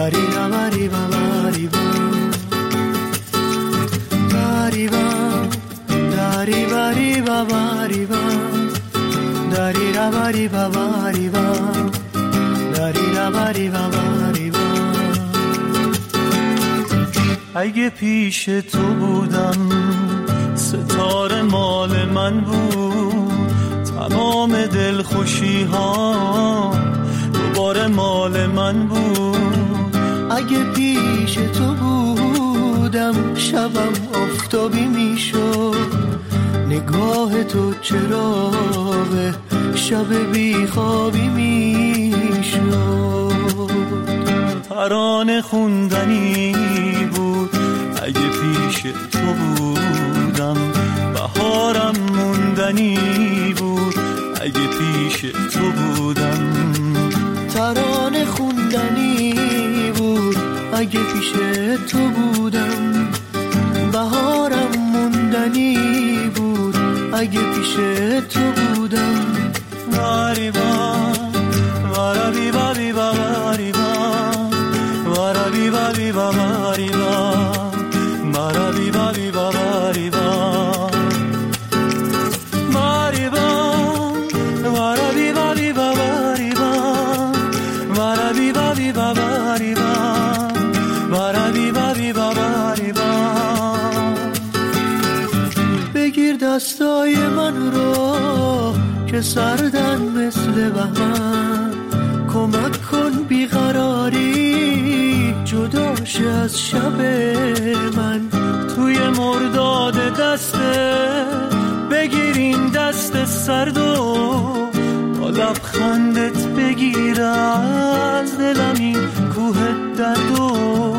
داری ربری ببری داری داری بری ببری داری ربری ببری داری ربری ببری. اگه پیش تو بودم ستاره مال من بود، تمام دلخوشی ها دوباره مال من بود. اگه پیش تو بودم شبم آفتابی میشد، نگاه تو چراغ شب بیخوابی میشد. ترانه خوندنی بود اگه پیش تو بودم، بهارم موندنی بود اگه پیش تو بودم. ترانه خوندنی بود اگه پیش تو بودم، بهارم موندنی بود اگه پیش تو بودم. واریبا وارابی بابی واریبا وارابی بابی واریبا وارابی بابی واریبا واریبا وارابی بابی واریبا وارابی بابی واریبا وارابی بابی واریبا. بگیر دستای من رو که سردن مثل بهمن، کمک کن بیقراری جداش از شب من. توی مرداد دسته بگیر این دست سرد و با لبخندت بگیر از دلم این کوه درد و.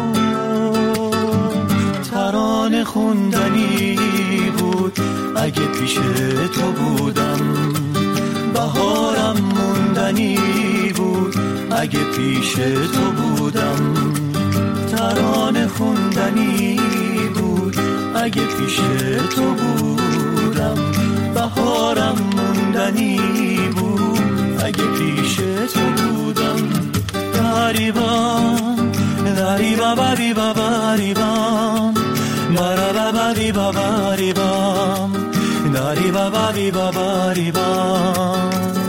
ترانه خوندنی بود اگه پیش تو بودم، بهارم موندنی بود اگه پیش تو بودم. ترانه خوندنی بود اگه پیش تو بودم، بهارم موندنی بود اگه پیش تو بودم. داریبان داریبا باری باباریبان بارا باری باباریبان داری باباری باباریبان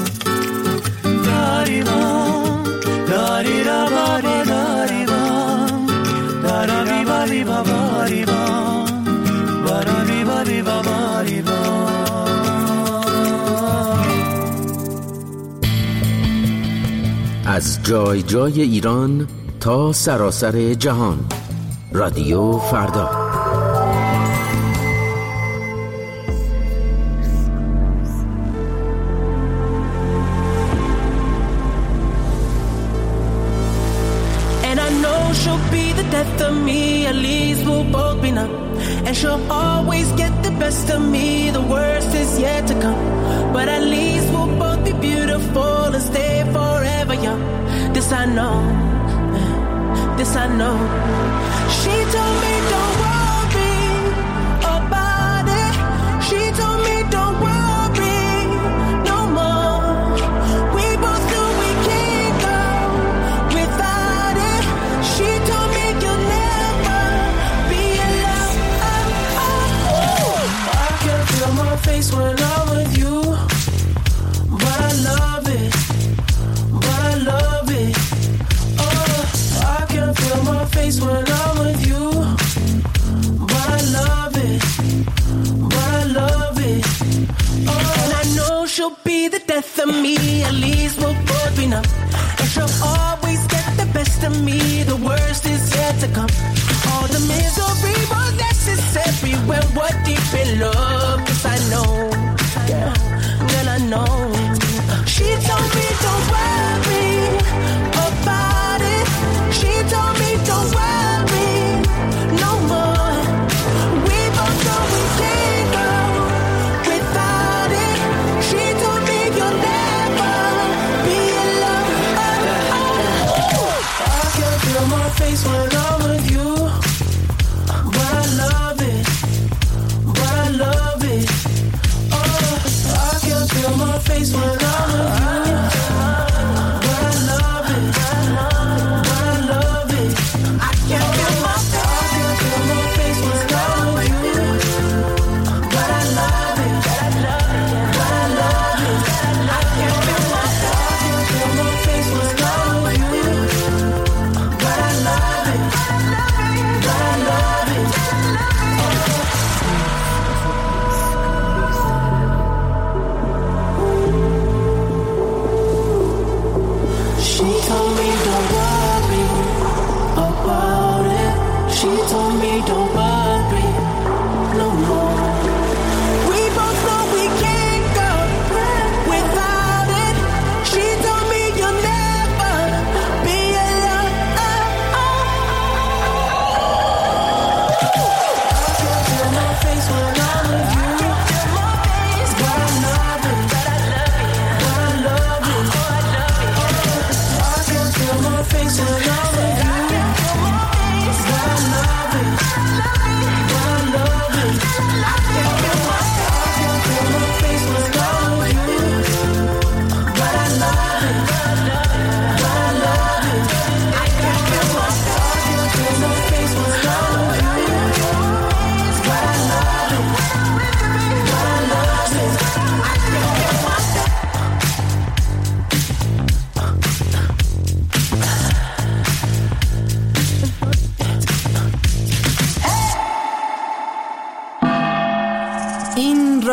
داریبان داری رباری داریبان داری باری باباریبان بارا باری باباریبان. از جای جای ایران تا سراسر جهان، رادیو فردا. And I know she'll be the death of me, at least we'll both be numb. And she'll always get the best of me, the worst is yet to come. But at least we'll both be beautiful and stay forever young. This I know, this I know. She told me don't worry about it. She told me don't worry no more. We both knew we can't go without it. She told me you'll never be alone. I can feel my face when I'm with you, but I love it, but I love it. I can feel my face when I'm with you, but I love it, but I love it. And I know she'll be the death of me, at least we'll both be numb. And she'll always get the best of me, the worst is yet to come. All the misery was necessary when we're deep in love. 'Cause I know, yeah, girl, I know. She told me don't worry about it. She told me don't worry no more. We both know we can't go without it. She told me you'll never be alone. I can feel my face when I'm with you, but I love it, but I love it. I can feel my face when I'm with you, but I love it, but I love it.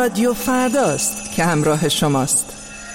رادیو فرداست که همراه شماست.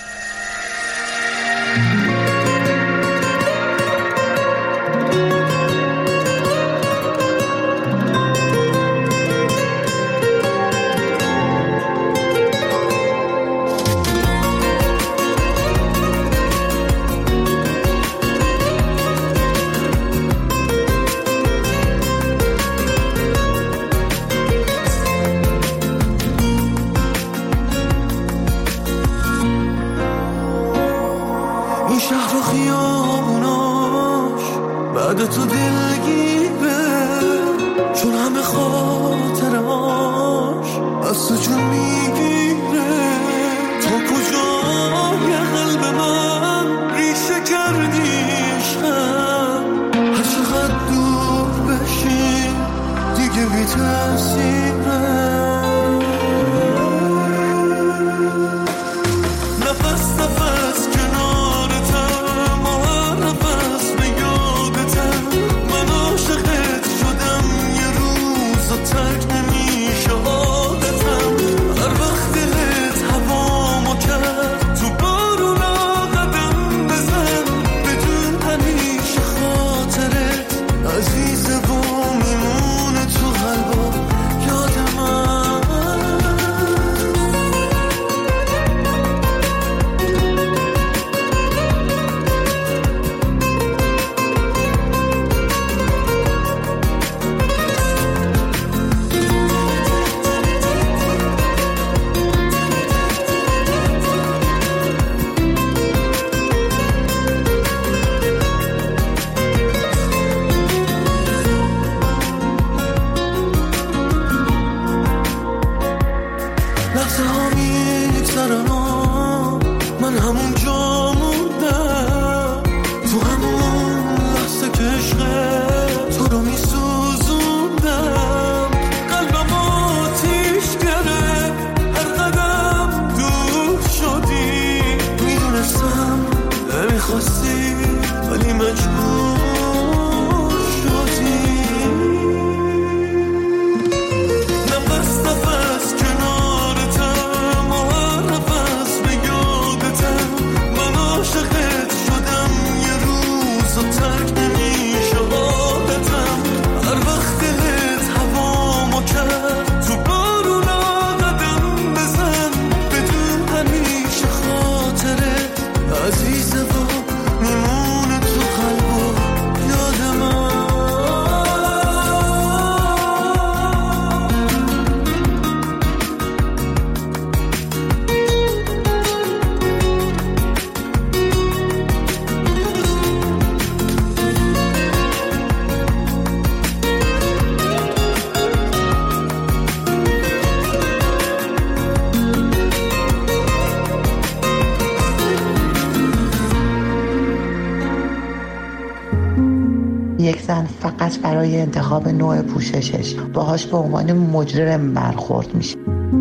یک زن فقط برای انتخاب نوع پوششش باهاش به عنوان مجرم برخورد میشه.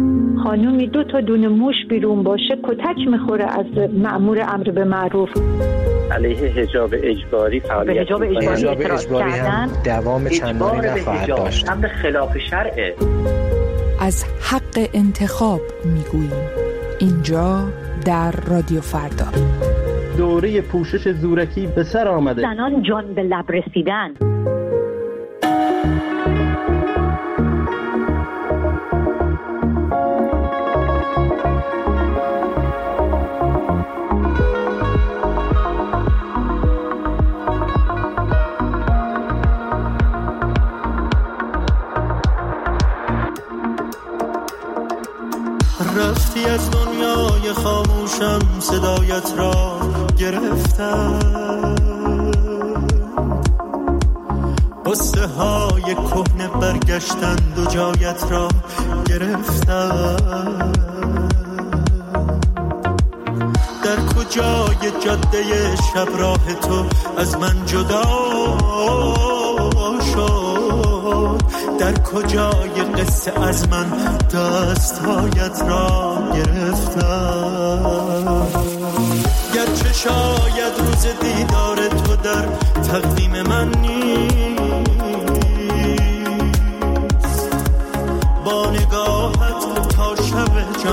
خانومی 2 تا دونه موش بیرون باشه کتک میخوره از مأمور امر به معروف. علیه حجاب اجباری فعالیت حجاب اجباری هم دوام چندانی نخواهد داشت. امر خلاف شرعه. از حق انتخاب میگوییم اینجا در رادیو فردا. دوره پوشش زورکی به سر آمده. زنان جان به لب رسیدن. رفتی از دنیای خاموشم صدایت را گرفتم، قصه های کهنه برگشتند و جایت را گرفتم. در کجای جاده شب راه تو از من جدا شد، در کجای قصه از من دستهایت را گرفتم. گرچه شاید روز دیدار تو در تقویم من نیست، با نگاهت تا شب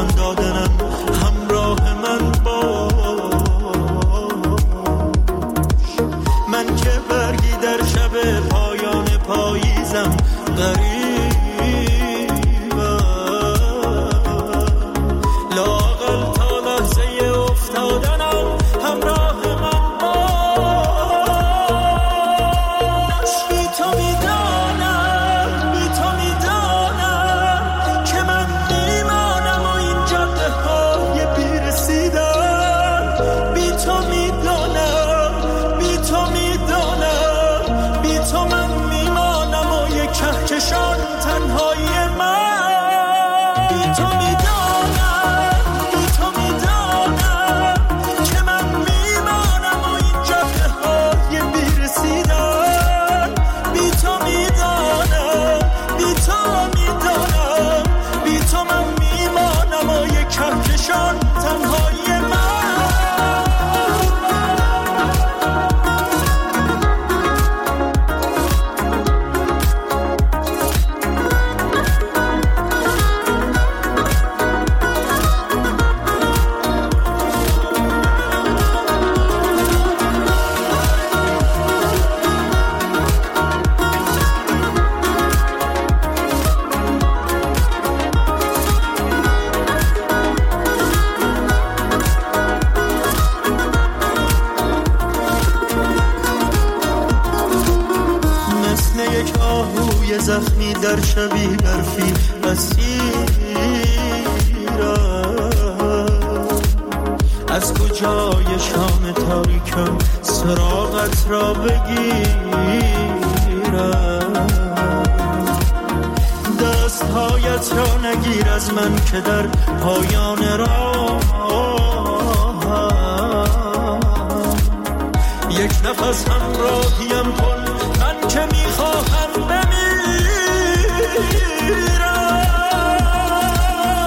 پای زخمی در شبی برفی اسیرم. از کجای شام تاریکم سراغت را بگیرم؟ دستهایت را نگیر از من که در پایان راه یک نفس همراهیم کن، من که میخواهم بمیرم.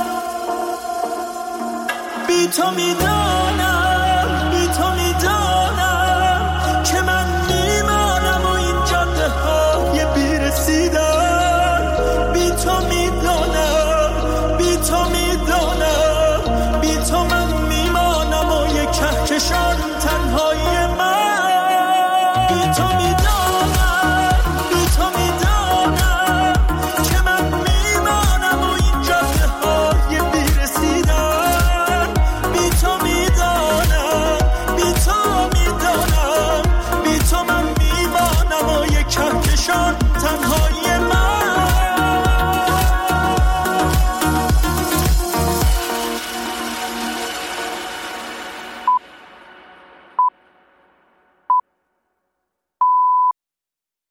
بی تو میدانم که من میمانم و این جاده های بیرسیدن. بی تو